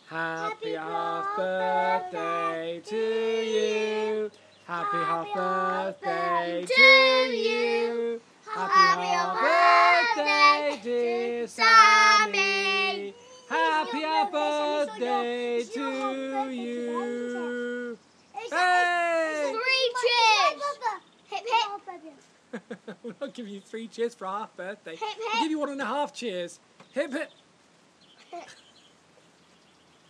Happy half birthday to you. Happy half birthday to you. Happy half birthday, dear Sammy. Happy half birthday to you. Hey! 3 cheers! Hip hip! We'll not give you 3 cheers for a half birthday. Hip hip! We'll give you 1.5 cheers. Hip hip!